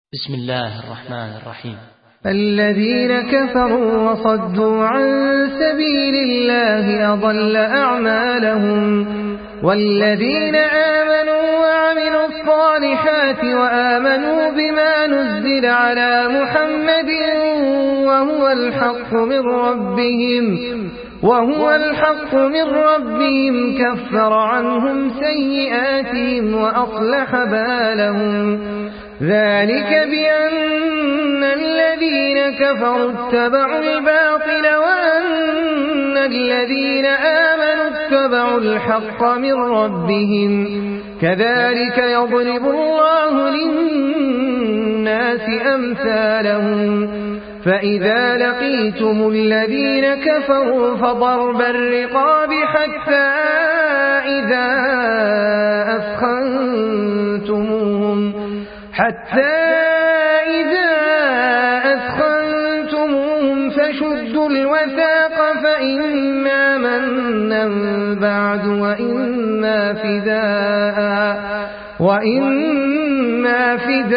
بسم الله الرحمن الرحيم. الذين كفروا وصدوا عن سبيل الله أضل أعمالهم والذين آمنوا وعملوا الصالحات وآمنوا بما نزل على محمد وهو الحق من ربهم كفر عنهم سيئاتهم وأصلح بالهم ذلك بأن الذين كفروا اتبعوا الباطل وأن الذين آمنوا اتبعوا الحق من ربهم كذلك يضرب الله للناس أمثالهم فإذا لقيتم الذين كفروا فضرب الرقاب حتى إذا أثخنتموهم فشدوا الوثاق فإما منا بعد وإما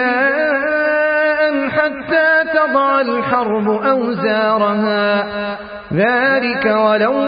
فداء حتى تضع الحرب أوزارها ذلك ولو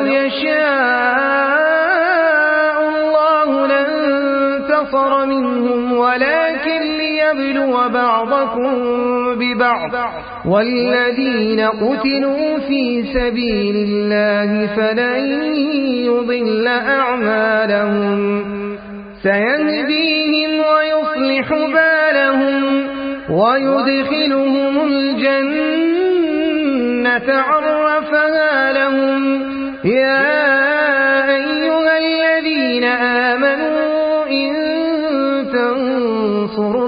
يشاء الله لانتصر منهم ولكن ليبلو بعضكم ببعض والذين قتلوا في سبيل الله فلن يضل أعمالهم سيهديهم ويصلح بالهم ويدخلهم الجنة عرفها لهم يا أيها الذين آمنوا إن تنصروا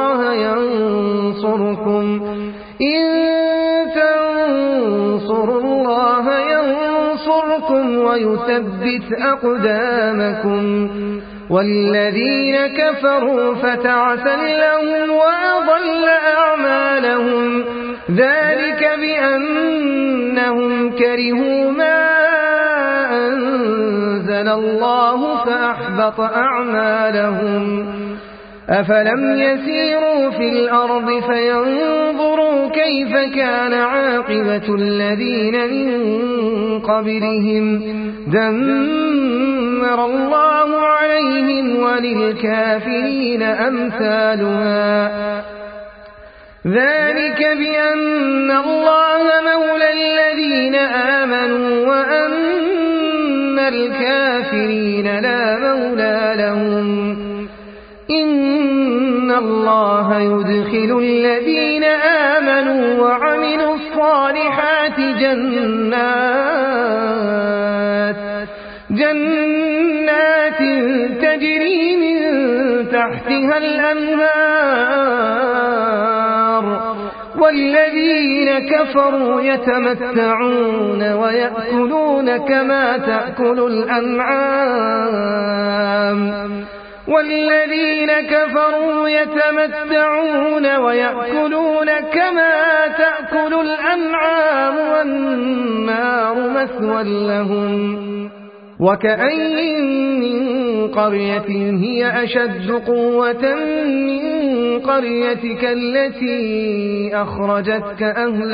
الله ينصركم ويثبت أقدامكم والذين كفروا فتعسا لهم وأضل أعمالهم ذلك بأنهم كرهوا ما أنزل الله فأحبط أعمالهم أفلم يسيروا في الأرض فينظروا كيف كان عاقبة الذين من قبلهم دمر الله عليهم وللكافرين أمثالها ذلك بأن الله مولى الذين آمنوا وأن الكافرين لا مولى لهم إن الله يدخل الذين آمنوا وعملوا الصالحات جنات تجري من تحتها الأنهار والذين كفروا يتمتعون ويأكلون كما تأكل الأنعام والنار مثوى لهم وكأين من قرية هي أشد قوة من قريتك التي أخرجتك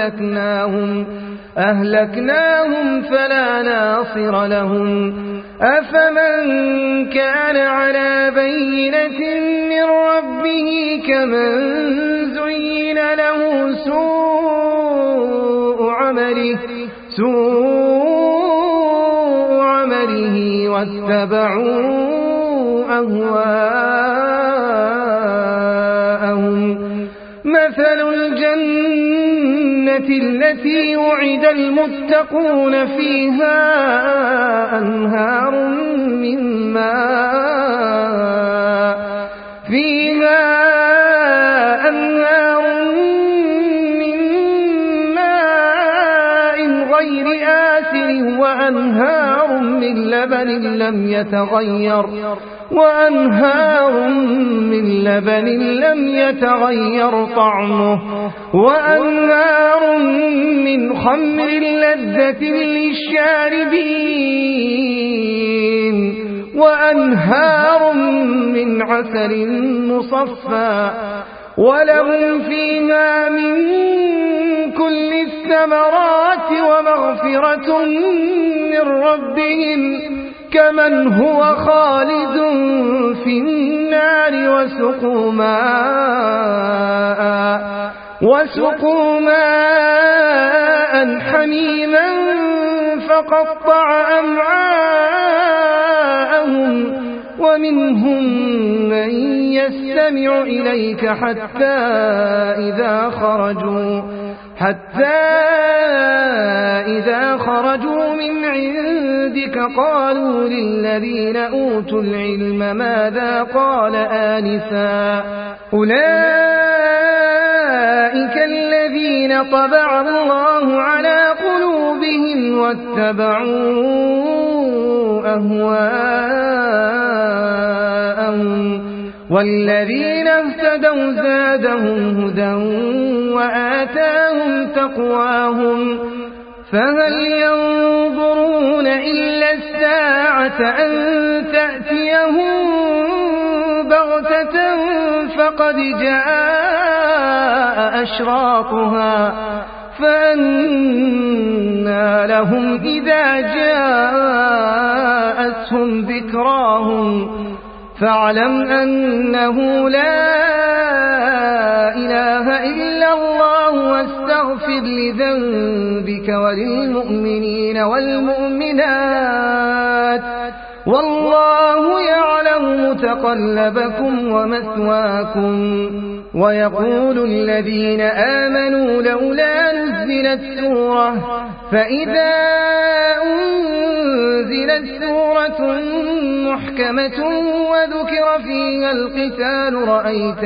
أهلكناهم فلا ناصر لهم أفمن كان على بينة من ربه كمن زين له سوء عمله واتبعوا أهواءهم مثل الجنة التي وعد المتقون فيها أنهار من ماء غير آسن وأنهار من لبن لم يتغير طعمه وأنهار من خمر لذة للشاربين وأنهار من عسل مصفى ولهم فيها الثمرات ومغفرة من ربهم كمن هو خالد في النار وسقوا ماء حميما فقطع أمعاءهم ومنهم من يستمع إليك حتى إذا خرجوا من عندك قالوا للذين أوتوا العلم ماذا قال آنفا أولئك الذين طبع الله على قلوبهم واتبعوا أهواءهم والذين اهتدوا زادهم هدى وآتاهم تقواهم فهل ينظرون إلا الساعة أن تأتيهم بغتة فقد جاء أشراطها فأنى لهم إذا جاءتهم ذكراهم فاعلم أنه لا إله إلا الله واستغفر لذنبك وللمؤمنين والمؤمنات والله يعلم متقلبكم ومثواكم ويقول الذين آمنوا لولا نزلت سورة فإذا أنزلت سورة محكمة وذكر فيها القتال رأيت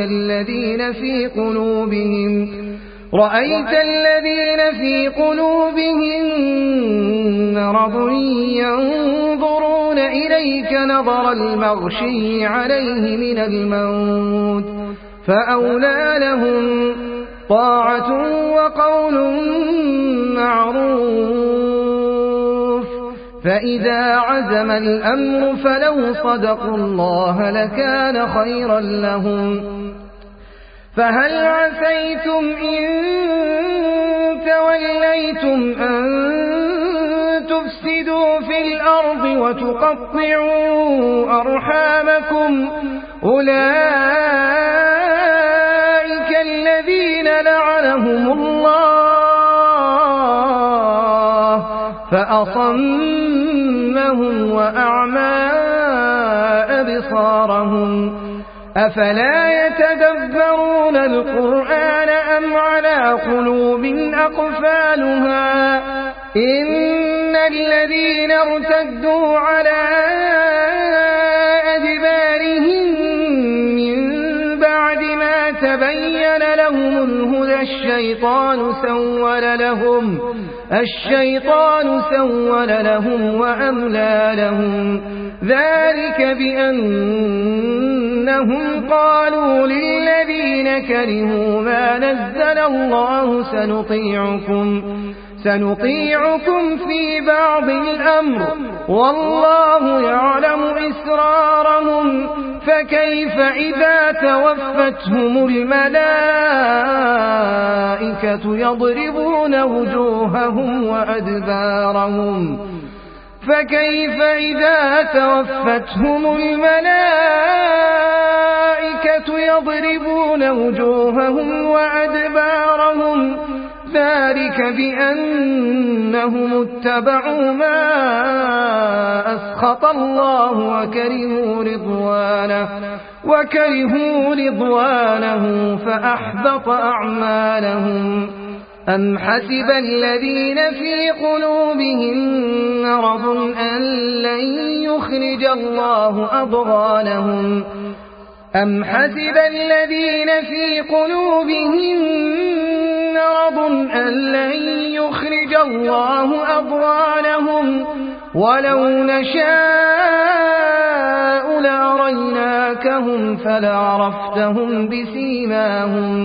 الذين في قلوبهم مرض ينظرون إليك نظر المغشي عليه من الموت فأولى لهم طاعة وقول معروف فإذا عزم الأمر فلو صدقوا الله لكان خيرا لهم فهل عسيتم إن توليتم أن تفسدوا في الأرض وتقطعوا أرحامكم أولئك الذين لعنهم الله فأصمهم وأعمى أبصارهم أفلا يتدبرون القرآن أم على قلوب أقفالها إن الذين ارتدوا على أدبارهم من بعد ما تبين لهم الهدى الشيطان سول لهم وأملى لهم ذلك بأنهم قالوا للذين كرهوا ما نزل الله سنطيعكم في بعض الأمر والله يعلم إسرارهم فكيف إذا توفتهم الملائكة يضربون وجوههم وأدبارهم ذلك بأنهم اتبعوا ما أسخط الله وكرهوا رضوانه فأحبط أعمالهم أم حسب الذين في قلوبهم مرض أن لن يخرج الله أضغانهم ولو نشاء لأريناكهم فلعرفتهم بسيماهم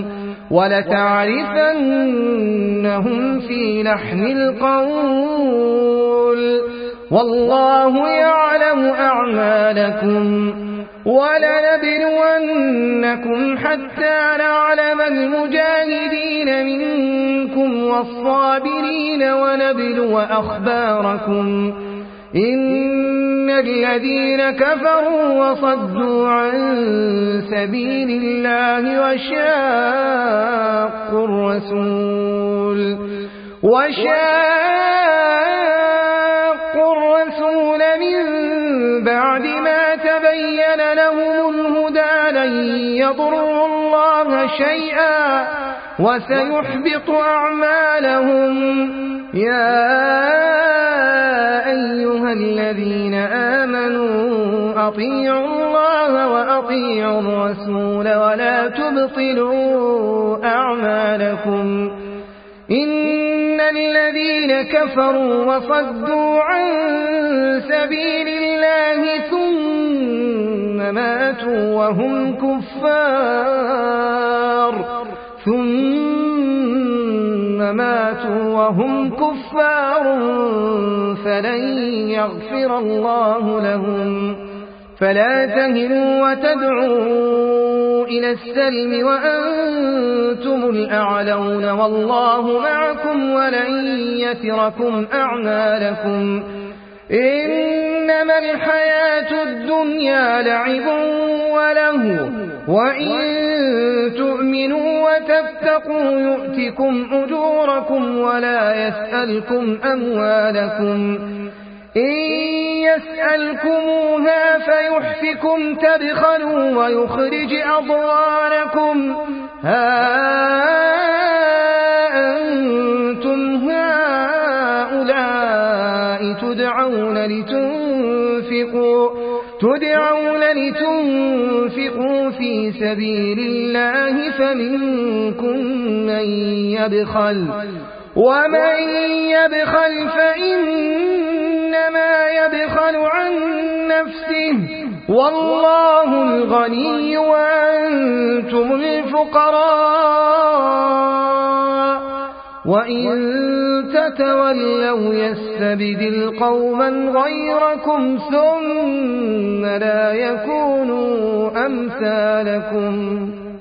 ولتعرفنهم في لحن القول والله يعلم أعمالكم ولنبلونكم حتى نعلم المجاهدين منكم والصابرين ونبلو أخباركم إن الذين كفروا وصدوا عن سبيل الله وشاقوا الرسول من بعد ما تبين لهم الهدى لن يضروا الله شيئا وسيحبط أعمالهم. يا أيها الذين آمنوا أطيعوا الله وأطيعوا الرسول ولا تبطلوا أعمالكم إن الذين كفروا وصدوا عن سبيل الله ثم ماتوا وهم كفار فلن يغفر الله لهم. فلا تهنوا وتدعوا إلى السلم وأنتم الأعلون والله معكم ولن يتركم أعمالكم. إنما الحياة الدنيا لعب وله وإن تؤمنوا وتتقوا يؤتكم أجوركم ولا يسألكم أموالكم. إن يسألكموها فيحفكم تبخلوا ويخرج أضغانكم. ها أنتم هؤلاء تدعون لتنفقوا في سبيل الله فمنكم من يبخل ومن يبخل فإنما يبخل عن نفسه والله الغني وأنتم الفقراء وإن تتولوا يستبدل قوما غيركم ثم لا يكونوا أمثالكم.